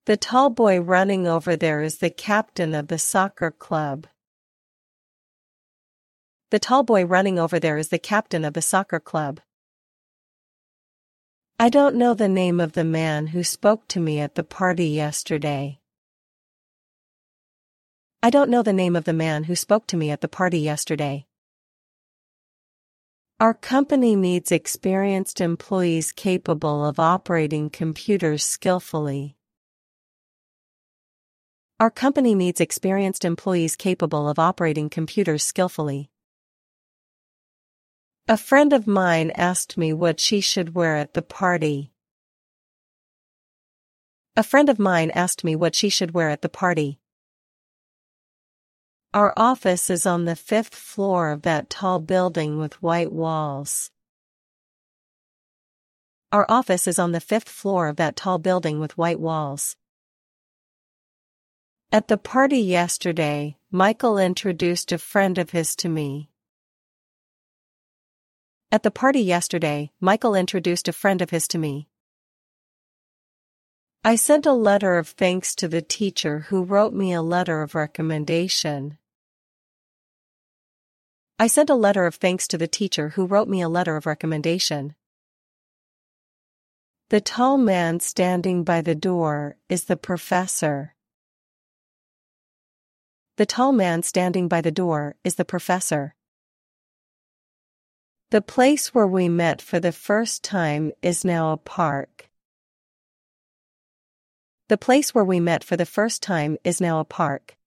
The tall boy running over there is the captain of the soccer club. The tall boy running over there is the captain of the soccer club. I don't know the name of the man who spoke to me at the party yesterday. I don't know the name of the man who spoke to me at the party yesterday. Our company needs experienced employees capable of operating computers skillfully. Our company needs experienced employees capable of operating computers skillfully. A friend of mine asked me what she should wear at the party. A friend of mine asked me what she should wear at the party. Our office is on the 5th floor of that tall building with white walls. Our office is on the 5th floor of that tall building with white walls. At the party yesterday, Michael introduced a friend of his to me. At the party yesterday, Michael introduced a friend of his to me. I sent a letter of thanks to the teacher who wrote me a letter of recommendation. I sent a letter of thanks to the teacher who wrote me a letter of recommendation. The tall man standing by the door is the professor. The tall man standing by the door is the professor. The place where we met for the first time is now a park. The place where we met for the first time is now a park.